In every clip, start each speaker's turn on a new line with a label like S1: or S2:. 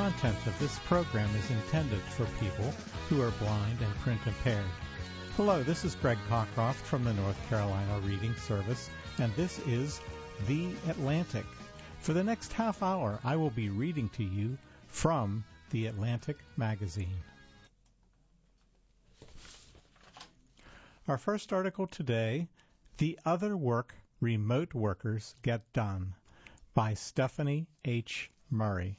S1: content of this program is intended for people who are blind and print impaired. Hello, this is Greg Cockcroft from the North Carolina Reading Service, and this is The Atlantic. For the next half hour, I will be reading to you from The Atlantic magazine. Our first article today, The Other Work Remote Workers Get Done, by Stephanie H. Murray.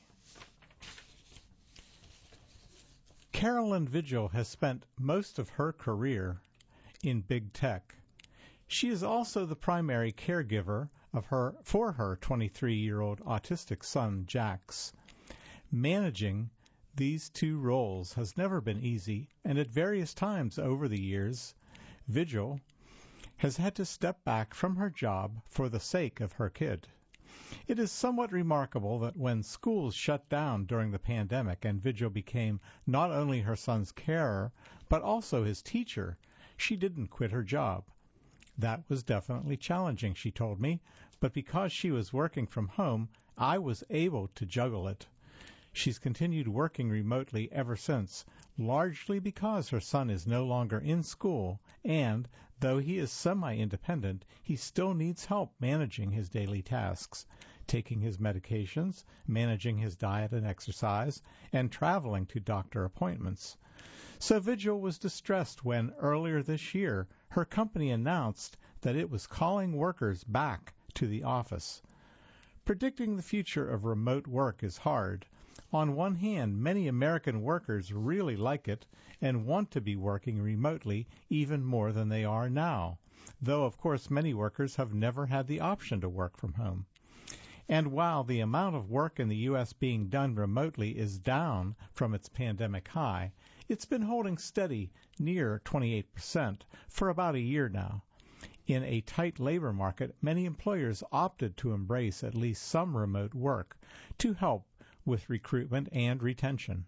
S1: Carolyn Vigil has spent most of her career in big tech. She is also the primary caregiver for her 23-year-old autistic son, Jax. Managing these two roles has never been easy, and at various times over the years, Vigil has had to step back from her job for the sake of her kid. It is somewhat remarkable that when schools shut down during the pandemic and Vigil became not only her son's carer, but also his teacher, she didn't quit her job. That was definitely challenging, she told me, but because she was working from home, I was able to juggle it. She's continued working remotely ever since, largely because her son is no longer in school, and, though he is semi-independent, he still needs help managing his daily tasks, taking his medications, managing his diet and exercise, and traveling to doctor appointments. So Vigil was distressed when, earlier this year, her company announced that it was calling workers back to the office. Predicting the future of remote work is hard. On one hand, many American workers really like it and want to be working remotely even more than they are now, though, of course, many workers have never had the option to work from home. And while the amount of work in the U.S. being done remotely is down from its pandemic high, it's been holding steady near 28% for about a year now. In a tight labor market, many employers opted to embrace at least some remote work to help with recruitment and retention.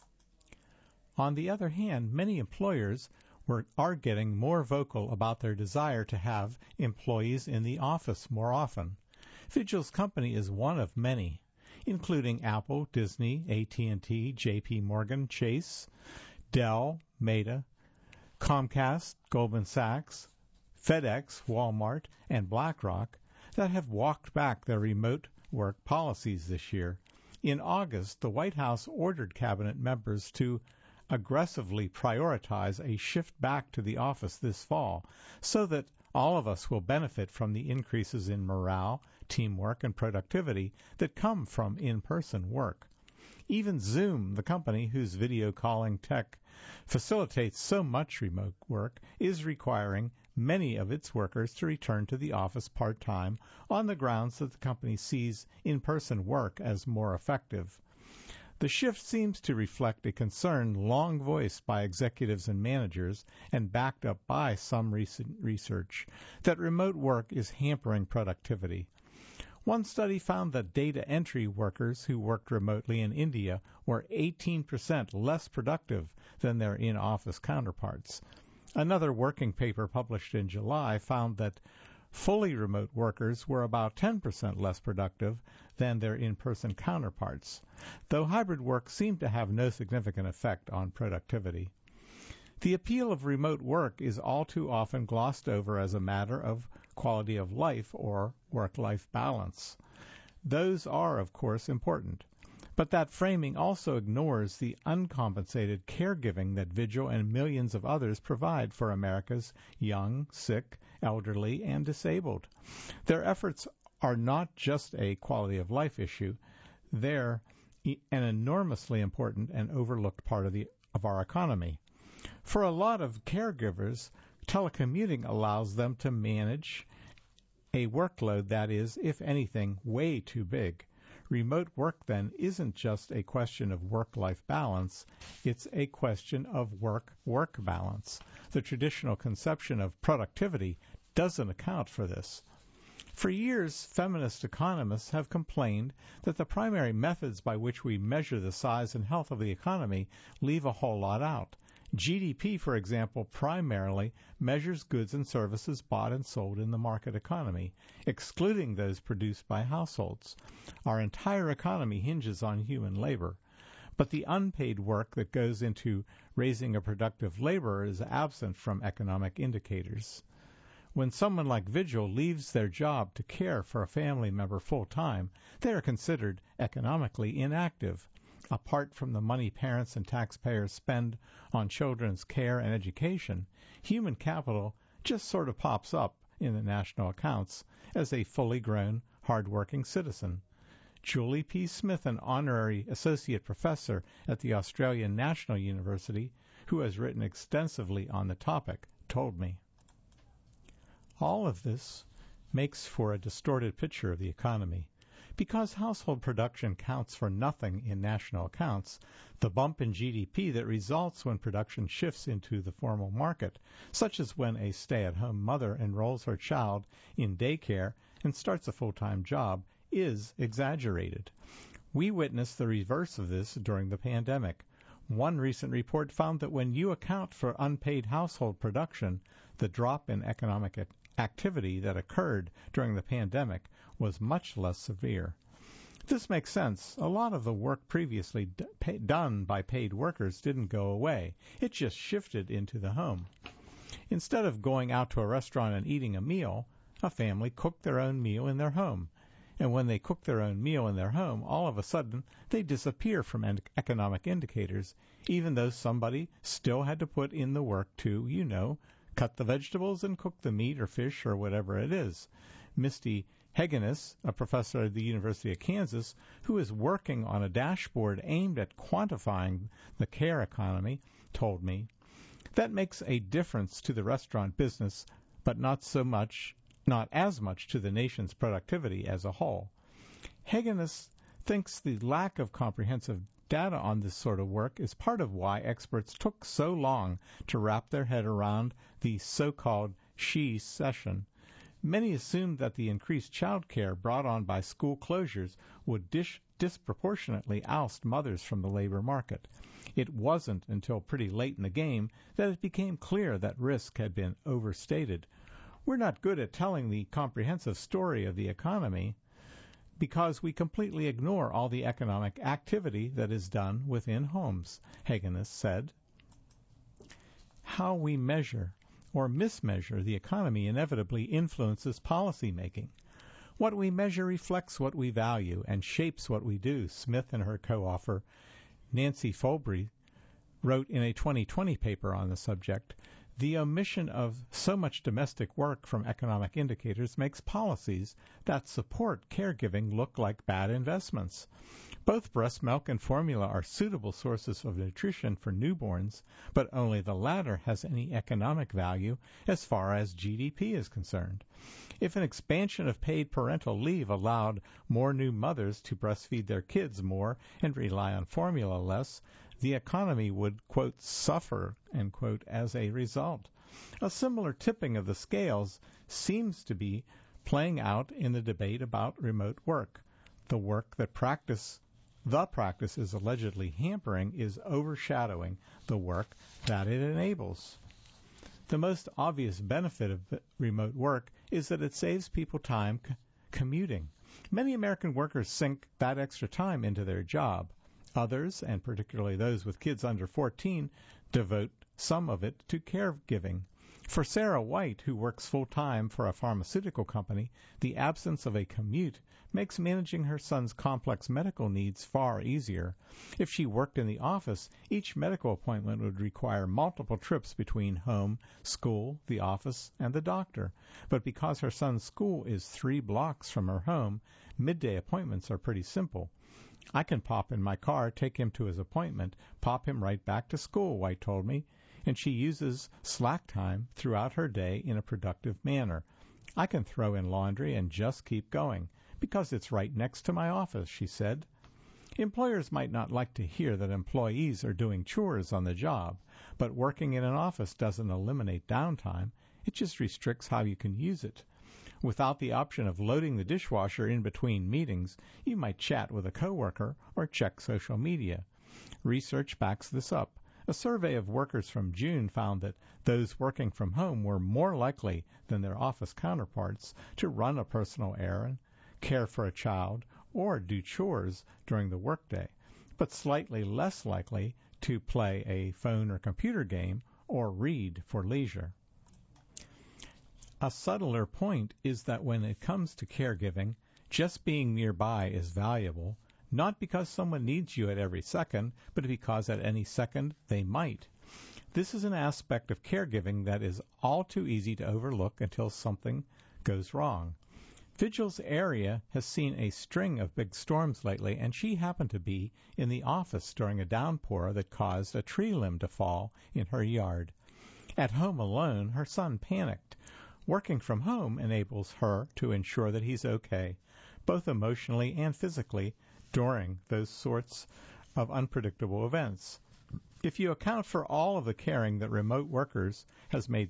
S1: On the other hand, many employers are getting more vocal about their desire to have employees in the office more often. Vigil's company is one of many, including Apple, Disney, AT&T, JP Morgan, Chase, Dell, Meta, Comcast, Goldman Sachs, FedEx, Walmart, and BlackRock that have walked back their remote work policies this year. In August, the White House ordered cabinet members to aggressively prioritize a shift back to the office this fall so that all of us will benefit from the increases in morale, teamwork, and productivity that come from in-person work. Even Zoom, the company whose video calling tech facilitates so much remote work, is requiring many of its workers to return to the office part-time on the grounds that the company sees in-person work as more effective. The shift seems to reflect a concern long voiced by executives and managers and backed up by some recent research that remote work is hampering productivity. One study found that data entry workers who worked remotely in India were 18% less productive than their in-office counterparts. Another working paper published in July found that fully remote workers were about 10% less productive than their in-person counterparts, though hybrid work seemed to have no significant effect on productivity. The appeal of remote work is all too often glossed over as a matter of quality of life or work-life balance. Those are, of course, important. But that framing also ignores the uncompensated caregiving that Vigil and millions of others provide for America's young, sick, elderly, and disabled. Their efforts are not just a quality of life issue. They're an enormously important and overlooked part of our economy. For a lot of caregivers, telecommuting allows them to manage a workload that is, if anything, way too big. Remote work, then, isn't just a question of work-life balance. It's a question of work-work balance. The traditional conception of productivity doesn't account for this. For years, feminist economists have complained that the primary methods by which we measure the size and health of the economy leave a whole lot out. GDP, for example, primarily measures goods and services bought and sold in the market economy, excluding those produced by households. Our entire economy hinges on human labor. but the unpaid work that goes into raising a productive laborer is absent from economic indicators. When someone like Vigil leaves their job to care for a family member full-time, they are considered economically inactive. Apart from the money parents and taxpayers spend on children's care and education, human capital just sort of pops up in the national accounts as a fully grown, hard-working citizen. Julie P. Smith, an honorary associate professor at the Australian National University, who has written extensively on the topic, told me. All of this makes for a distorted picture of the economy. Because household production counts for nothing in national accounts, the bump in GDP that results when production shifts into the formal market, such as when a stay-at-home mother enrolls her child in daycare and starts a full-time job, is exaggerated. We witnessed the reverse of this during the pandemic. One recent report found that when you account for unpaid household production, the drop in economic activity that occurred during the pandemic was much less severe. This makes sense. A lot of the work previously done by paid workers didn't go away. It just shifted into the home. Instead of going out to a restaurant and eating a meal, a family cooked their own meal in their home. And when they cook their own meal in their home, all of a sudden they disappear from economic indicators, even though somebody still had to put in the work to, cut the vegetables and cook the meat or fish or whatever it is. Misty Hegenes, a professor at the University of Kansas, who is working on a dashboard aimed at quantifying the care economy, told me, that makes a difference to the restaurant business, but not as much to the nation's productivity as a whole. Hegenes thinks the lack of comprehensive data on this sort of work is part of why experts took so long to wrap their head around the so-called SHE session. Many assumed that the increased child care brought on by school closures would disproportionately oust mothers from the labor market. It wasn't until pretty late in the game that it became clear that risk had been overstated. We're not good at telling the comprehensive story of the economy because we completely ignore all the economic activity that is done within homes, Hegenes said. How we measure or mismeasure the economy inevitably influences policy making. What we measure reflects what we value and shapes what we do, Smith and her co-author Nancy Folbry wrote in a 2020 paper on the subject. The omission of so much domestic work from economic indicators makes policies that support caregiving look like bad investments. Both breast milk and formula are suitable sources of nutrition for newborns, but only the latter has any economic value as far as GDP is concerned. If an expansion of paid parental leave allowed more new mothers to breastfeed their kids more and rely on formula less, the economy would, quote, suffer, end quote, as a result. A similar tipping of the scales seems to be playing out in the debate about remote work. The work that the practice is allegedly hampering is overshadowing the work that it enables. The most obvious benefit of remote work is that it saves people time commuting. Many American workers sink that extra time into their job. Others, and particularly those with kids under 14, devote some of it to caregiving. For Sarah White, who works full-time for a pharmaceutical company, the absence of a commute makes managing her son's complex medical needs far easier. If she worked in the office, each medical appointment would require multiple trips between home, school, the office, and the doctor. But because her son's school is 3 blocks from her home, midday appointments are pretty simple. I can pop in my car, take him to his appointment, pop him right back to school, White told me, and she uses slack time throughout her day in a productive manner. I can throw in laundry and just keep going, because it's right next to my office, she said. Employers might not like to hear that employees are doing chores on the job, but working in an office doesn't eliminate downtime. It just restricts how you can use it. Without the option of loading the dishwasher in between meetings, you might chat with a coworker or check social media. Research backs this up. A survey of workers from June found that those working from home were more likely than their office counterparts to run a personal errand, care for a child, or do chores during the workday. but slightly less likely to play a phone or computer game or read for leisure. A subtler point is that when it comes to caregiving, just being nearby is valuable, not because someone needs you at every second, but because at any second they might. This is an aspect of caregiving that is all too easy to overlook until something goes wrong. Vigil's area has seen a string of big storms lately, and she happened to be in the office during a downpour that caused a tree limb to fall in her yard. At home alone, her son panicked. Working from home enables her to ensure that he's okay, both emotionally and physically, during those sorts of unpredictable events. If you account for all of the caring that remote work has made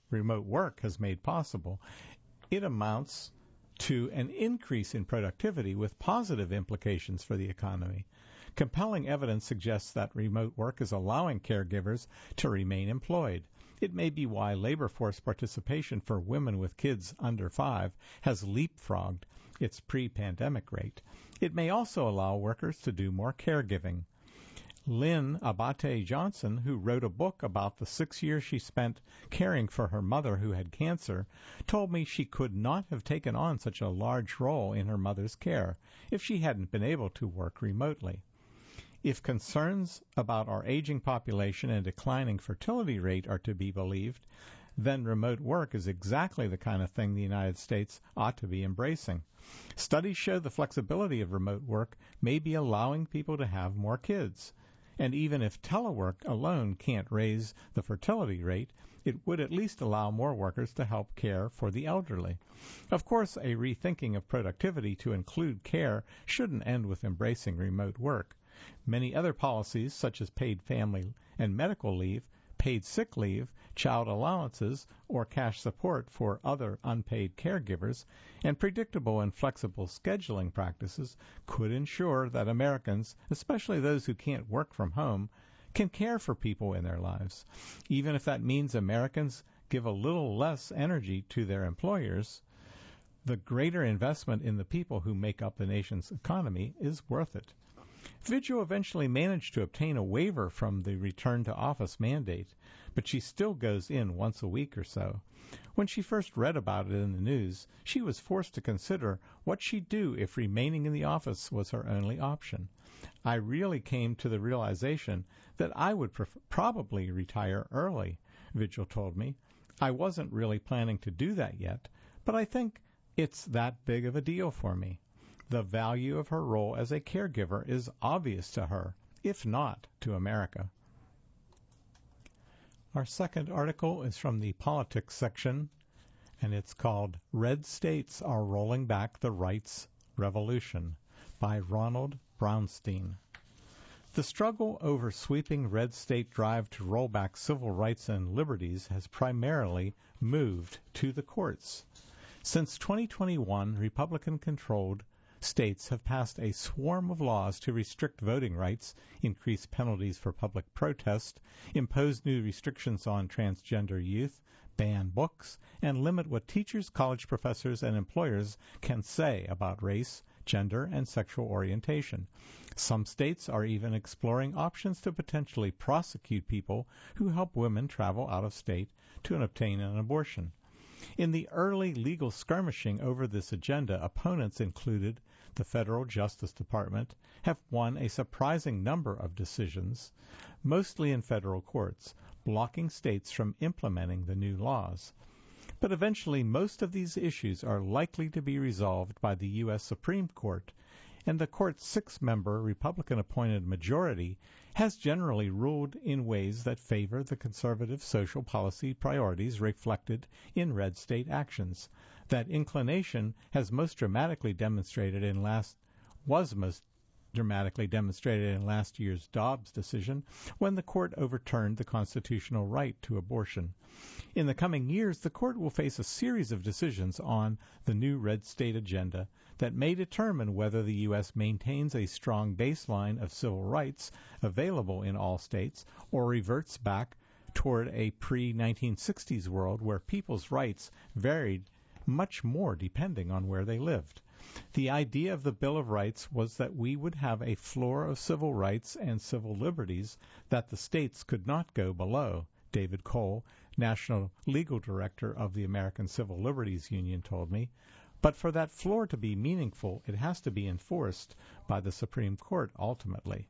S1: possible, it amounts to an increase in productivity with positive implications for the economy. Compelling evidence suggests that remote work is allowing caregivers to remain employed. It may be why labor force participation for women with kids under 5 has leapfrogged its pre-pandemic rate. It may also allow workers to do more caregiving. Lynn Abate Johnson, who wrote a book about the 6 years she spent caring for her mother who had cancer, told me she could not have taken on such a large role in her mother's care if she hadn't been able to work remotely. If concerns about our aging population and declining fertility rate are to be believed, then remote work is exactly the kind of thing the United States ought to be embracing. Studies show the flexibility of remote work may be allowing people to have more kids. And even if telework alone can't raise the fertility rate, it would at least allow more workers to help care for the elderly. Of course, a rethinking of productivity to include care shouldn't end with embracing remote work. Many other policies, such as paid family and medical leave, paid sick leave, child allowances, or cash support for other unpaid caregivers, and predictable and flexible scheduling practices could ensure that Americans, especially those who can't work from home, can care for people in their lives. Even if that means Americans give a little less energy to their employers, the greater investment in the people who make up the nation's economy is worth it. Vigil eventually managed to obtain a waiver from the return-to-office mandate, but she still goes in once a week or so. When she first read about it in the news, she was forced to consider what she'd do if remaining in the office was her only option. I really came to the realization that I would probably retire early, Vigil told me. I wasn't really planning to do that yet, but I think it's that big of a deal for me. The value of her role as a caregiver is obvious to her, if not to America. Our second article is from the politics section, and it's called Red States Are Rolling Back the Rights Revolution by Ronald Brownstein. The struggle over sweeping red state drive to roll back civil rights and liberties has primarily moved to the courts. Since 2021, Republican-controlled states have passed a swarm of laws to restrict voting rights, increase penalties for public protest, impose new restrictions on transgender youth, ban books, and limit what teachers, college professors, and employers can say about race, gender, and sexual orientation. Some states are even exploring options to potentially prosecute people who help women travel out of state to obtain an abortion. In the early legal skirmishing over this agenda, opponents included the Federal Justice Department have won a surprising number of decisions, mostly in federal courts, blocking states from implementing the new laws. But eventually, most of these issues are likely to be resolved by the U.S. Supreme Court, and the court's 6-member Republican-appointed majority has generally ruled in ways that favor the conservative social policy priorities reflected in red state actions. That inclination was most dramatically demonstrated in last year's Dobbs decision, when the court overturned the constitutional right to abortion. In the coming years, the court will face a series of decisions on the new red state agenda that may determine whether the U.S. maintains a strong baseline of civil rights available in all states or reverts back toward a pre-1960s world where people's rights varied much more depending on where they lived. The idea of the Bill of Rights was that we would have a floor of civil rights and civil liberties that the states could not go below, David Cole, National Legal Director of the American Civil Liberties Union, told me. But for that floor to be meaningful, it has to be enforced by the Supreme Court ultimately.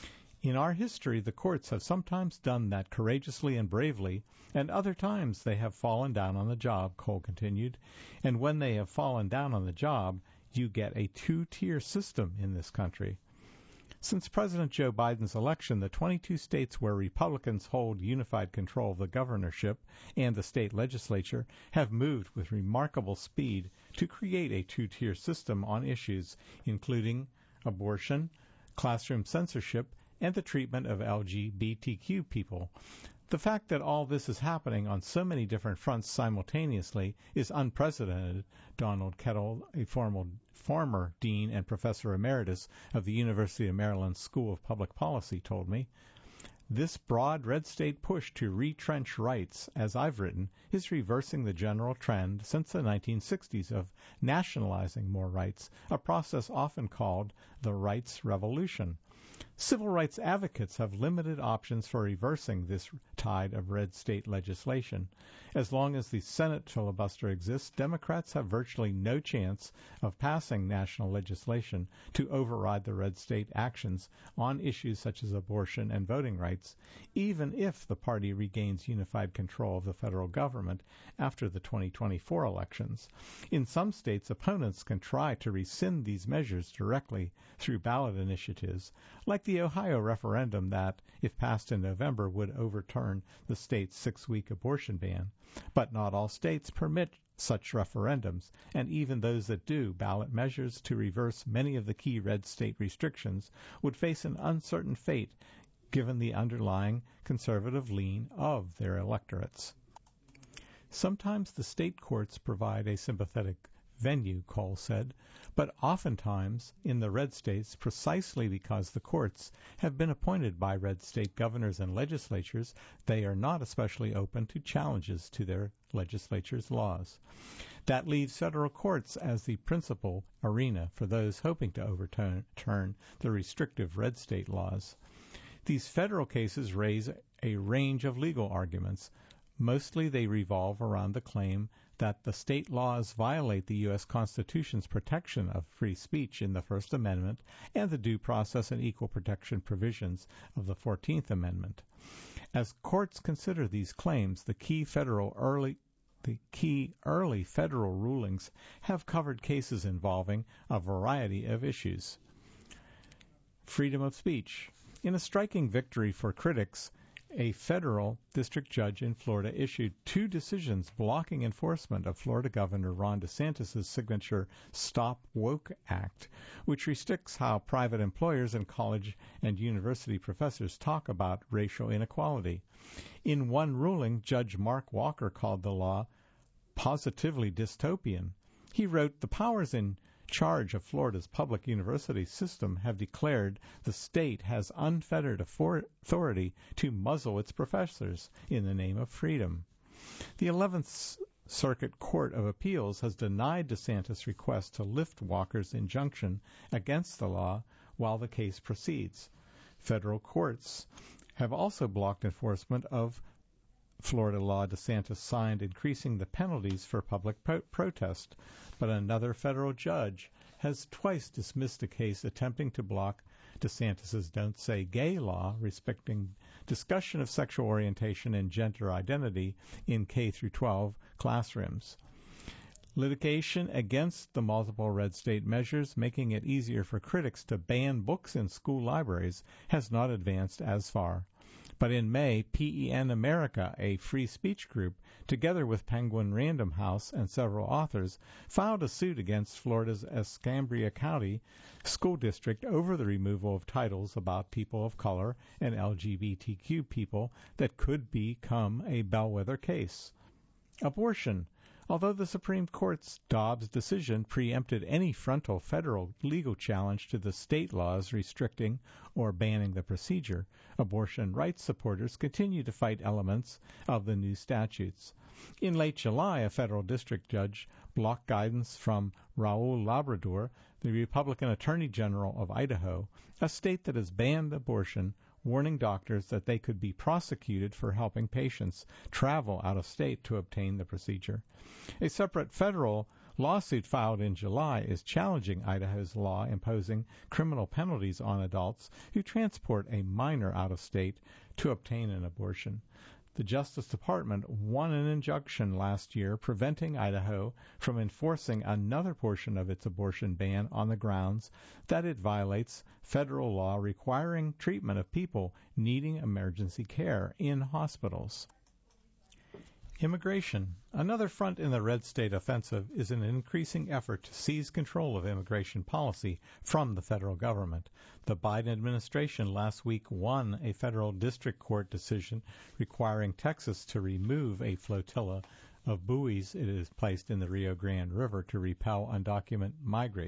S1: In our history, the courts have sometimes done that courageously and bravely, and other times they have fallen down on the job, Cole continued. And when they have fallen down on the job, you get a two-tier system in this country. Since President Joe Biden's election, the 22 states where Republicans hold unified control of the governorship and the state legislature have moved with remarkable speed to create a two-tier system on issues including abortion, classroom censorship, and the treatment of LGBTQ people. The fact that all this is happening on so many different fronts simultaneously is unprecedented, Donald Kettle, a former dean and professor emeritus of the University of Maryland School of Public Policy, told me. This broad red state push to retrench rights, as I've written, is reversing the general trend since the 1960s of nationalizing more rights, a process often called the rights revolution. Civil rights advocates have limited options for reversing this tide of red state legislation. As long as the Senate filibuster exists, Democrats have virtually no chance of passing national legislation to override the red state actions on issues such as abortion and voting rights, even if the party regains unified control of the federal government after the 2024 elections. In some states, opponents can try to rescind these measures directly through ballot initiatives, like the Ohio referendum that, if passed in November, would overturn the state's 6-week abortion ban. But not all states permit such referendums, and even those that do, ballot measures to reverse many of the key red state restrictions would face an uncertain fate given the underlying conservative lean of their electorates. Sometimes the state courts provide a sympathetic venue, Cole said, but oftentimes in the red states, precisely because the courts have been appointed by red state governors and legislatures, they are not especially open to challenges to their legislatures' laws. That leaves federal courts as the principal arena for those hoping to overturn the restrictive red state laws. These federal cases raise a range of legal arguments. Mostly they revolve around the claim that the state laws violate the U.S. Constitution's protection of free speech in the First Amendment and the due process and equal protection provisions of the 14th Amendment. As courts consider these claims, the key early federal rulings have covered cases involving a variety of issues. Freedom of speech. In a striking victory for critics, a federal district judge in Florida issued 2 decisions blocking enforcement of Florida Governor Ron DeSantis' signature Stop Woke Act, which restricts how private employers and college and university professors talk about racial inequality. In one ruling, Judge Mark Walker called the law positively dystopian. He wrote, "The powers in charge of Florida's public university system have declared the state has unfettered authority to muzzle its professors in the name of freedom." The 11th Circuit Court of Appeals has denied DeSantis' request to lift Walker's injunction against the law while the case proceeds. Federal courts have also blocked enforcement of Florida law DeSantis signed increasing the penalties for public protest, but another federal judge has twice dismissed a case attempting to block DeSantis' Don't Say Gay law respecting discussion of sexual orientation and gender identity in K-12 classrooms. Litigation against the multiple red state measures making it easier for critics to ban books in school libraries has not advanced as far. But in May, PEN America, a free speech group, together with Penguin Random House and several authors, filed a suit against Florida's Escambia County School District over the removal of titles about people of color and LGBTQ people that could become a bellwether case. Abortion. Although the Supreme Court's Dobbs decision preempted any frontal federal legal challenge to the state laws restricting or banning the procedure, abortion rights supporters continue to fight elements of the new statutes. In late July, a federal district judge blocked guidance from Raul Labrador, the Republican Attorney General of Idaho, a state that has banned abortion, warning doctors that they could be prosecuted for helping patients travel out of state to obtain the procedure. A separate federal lawsuit filed in July is challenging Idaho's law imposing criminal penalties on adults who transport a minor out of state to obtain an abortion. The Justice Department won an injunction last year preventing Idaho from enforcing another portion of its abortion ban on the grounds that it violates federal law requiring treatment of people needing emergency care in hospitals. Immigration. Another front in the red state offensive is an increasing effort to seize control of immigration policy from the federal government. The Biden administration last week won a federal district court decision requiring Texas to remove a flotilla of buoys it has placed in the Rio Grande River to repel undocumented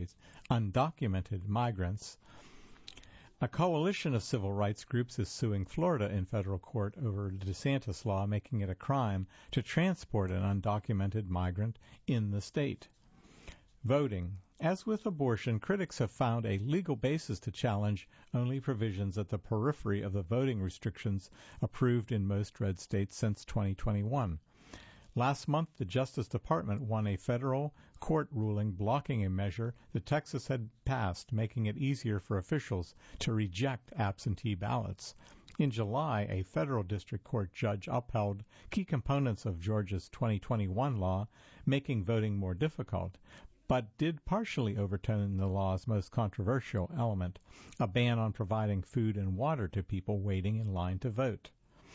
S1: migrants. A coalition of civil rights groups is suing Florida in federal court over the DeSantis law making it a crime to transport an undocumented migrant in the state. Voting. As with abortion, critics have found a legal basis to challenge only provisions at the periphery of the voting restrictions approved in most red states since 2021. Last month, the Justice Department won a federal court ruling blocking a measure that Texas had passed, making it easier for officials to reject absentee ballots. In July, a federal district court judge upheld key components of Georgia's 2021 law, making voting more difficult, but did partially overturn the law's most controversial element, a ban on providing food and water to people waiting in line to vote.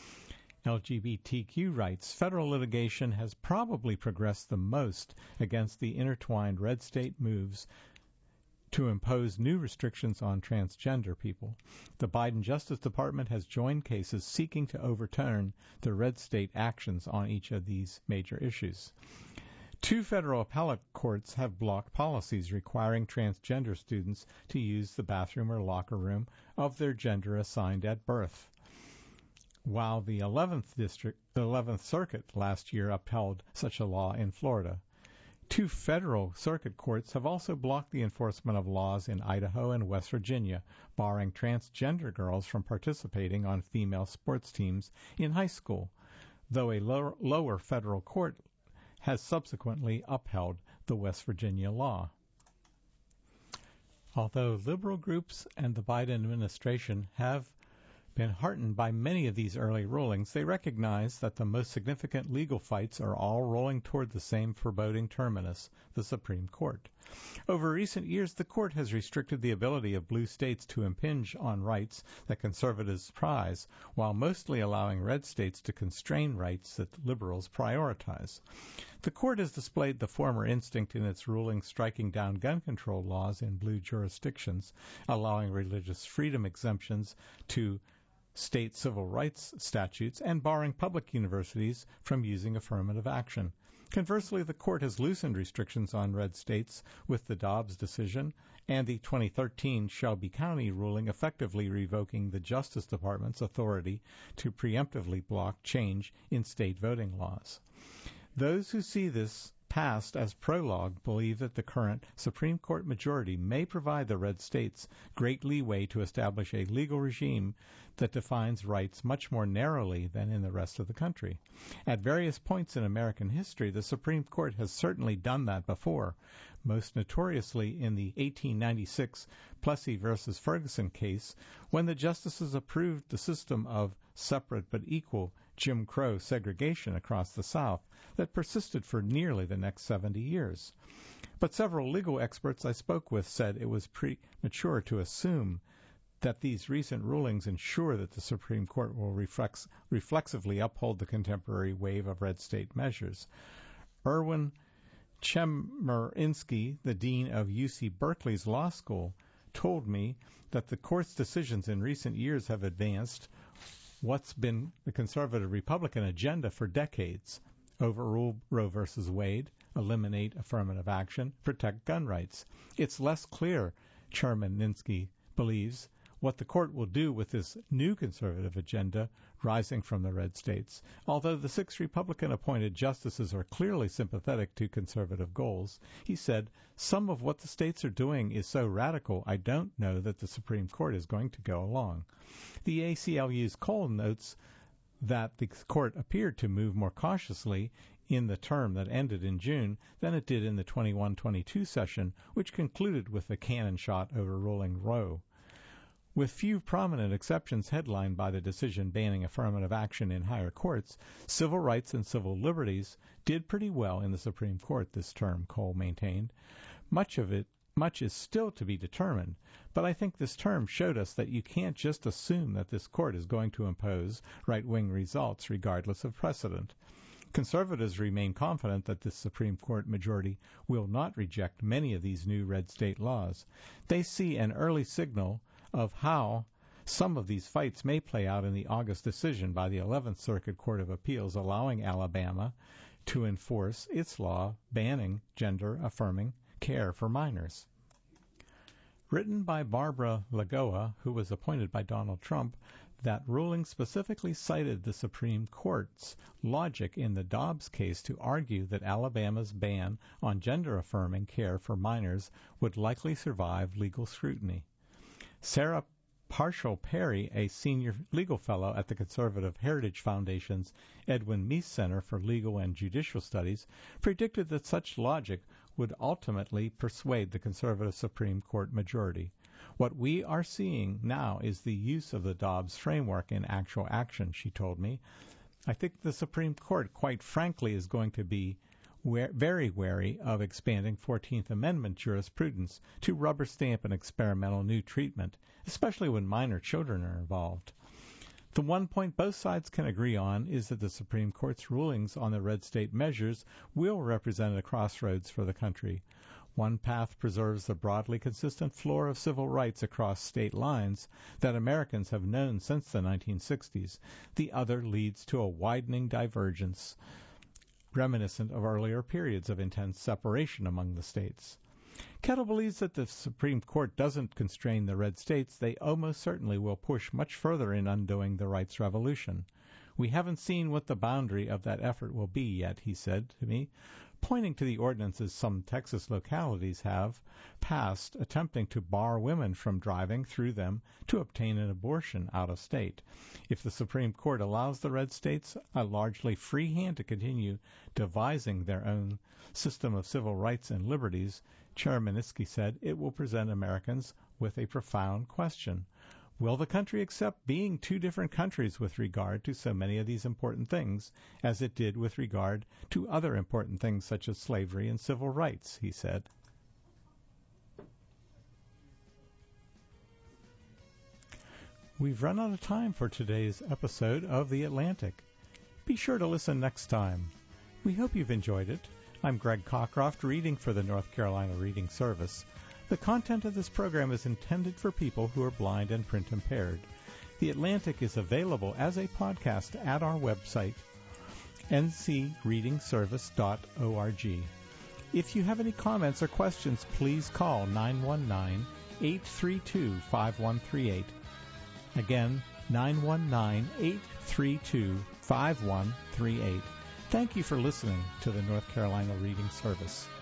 S1: LGBTQ rights. Federal litigation has probably progressed the most against the intertwined red state moves to impose new restrictions on transgender people. The Biden Justice Department has joined cases seeking to overturn the red state actions on each of these major issues. 2 federal appellate courts have blocked policies requiring transgender students to use the bathroom or locker room of their gender assigned at birth, while the 11th Circuit last year upheld such a law in Florida. 2 federal circuit courts have also blocked the enforcement of laws in Idaho and West Virginia, barring transgender girls from participating on female sports teams in high school, though a lower federal court has subsequently upheld the West Virginia law. Although liberal groups and the Biden administration have been heartened by many of these early rulings, they recognize that the most significant legal fights are all rolling toward the same foreboding terminus, the Supreme Court. Over recent years, the court has restricted the ability of blue states to impinge on rights that conservatives prize, while mostly allowing red states to constrain rights that liberals prioritize. The court has displayed the former instinct in its ruling striking down gun control laws in blue jurisdictions, allowing religious freedom exemptions to state civil rights statutes, and barring public universities from using affirmative action. Conversely, the court has loosened restrictions on red states with the Dobbs decision and the 2013 Shelby County ruling effectively revoking the Justice Department's authority to preemptively block change in state voting laws. Those who see this passed as prologue believe that the current Supreme Court majority may provide the red states great leeway to establish a legal regime that defines rights much more narrowly than in the rest of the country. At various points in American history, the Supreme Court has certainly done that before, most notoriously in the 1896 Plessy v. Ferguson case, when the justices approved the system of separate but equal Jim Crow segregation across the South that persisted for nearly the next 70 years. But several legal experts I spoke with said it was premature to assume that these recent rulings ensure that the Supreme Court will reflexively uphold the contemporary wave of red state measures. Erwin Chemerinsky, the dean of UC Berkeley's law school, told me that the court's decisions in recent years have advanced what's been the conservative Republican agenda for decades: overrule Roe v. Wade, eliminate affirmative action, protect gun rights. It's less clear, Chairman Ninsky believes, what the court will do with this new conservative agenda rising from the red states. Although the 6 Republican-appointed justices are clearly sympathetic to conservative goals, he said, some of what the states are doing is so radical I don't know that the Supreme Court is going to go along. The ACLU's Cole notes that the court appeared to move more cautiously in the term that ended in June than it did in the 21-22 session, which concluded with the cannon shot overruling Roe. With few prominent exceptions headlined by the decision banning affirmative action in higher courts, civil rights and civil liberties did pretty well in the Supreme Court this term, Cole maintained. Much is still to be determined, but I think this term showed us that you can't just assume that this court is going to impose right-wing results regardless of precedent. Conservatives remain confident that the Supreme Court majority will not reject many of these new red state laws. They see an early signal of how some of these fights may play out in the August decision by the 11th Circuit Court of Appeals allowing Alabama to enforce its law banning gender-affirming care for minors. Written by Barbara Lagoa, who was appointed by Donald Trump, that ruling specifically cited the Supreme Court's logic in the Dobbs case to argue that Alabama's ban on gender-affirming care for minors would likely survive legal scrutiny. Sarah Parshall Perry, a senior legal fellow at the Conservative Heritage Foundation's Edwin Meese Center for Legal and Judicial Studies, predicted that such logic would ultimately persuade the conservative Supreme Court majority. What we are seeing now is the use of the Dobbs framework in actual action, she told me. I think the Supreme Court, quite frankly, is going to be very wary of expanding 14th Amendment jurisprudence to rubber stamp an experimental new treatment, especially when minor children are involved. The one point both sides can agree on is that the Supreme Court's rulings on the red state measures will represent a crossroads for the country. One path preserves the broadly consistent floor of civil rights across state lines that Americans have known since the 1960s. The other leads to a widening divergence reminiscent of earlier periods of intense separation among the states. Kettle believes that the Supreme Court doesn't constrain the red states. They almost certainly will push much further in undoing the rights revolution. We haven't seen what the boundary of that effort will be yet, he said to me, pointing to the ordinances some Texas localities have passed attempting to bar women from driving through them to obtain an abortion out of state. If the Supreme Court allows the red states a largely free hand to continue devising their own system of civil rights and liberties, Chairman Minisky said, it will present Americans with a profound question. Will the country accept being two different countries with regard to so many of these important things, as it did with regard to other important things such as slavery and civil rights, he said. We've run out of time for today's episode of The Atlantic. Be sure to listen next time. We hope you've enjoyed it. I'm Greg Cockcroft, reading for the North Carolina Reading Service. The content of this program is intended for people who are blind and print impaired. The Atlantic is available as a podcast at our website, ncreadingservice.org. If you have any comments or questions, please call 919-832-5138. Again, 919-832-5138. Thank you for listening to the North Carolina Reading Service.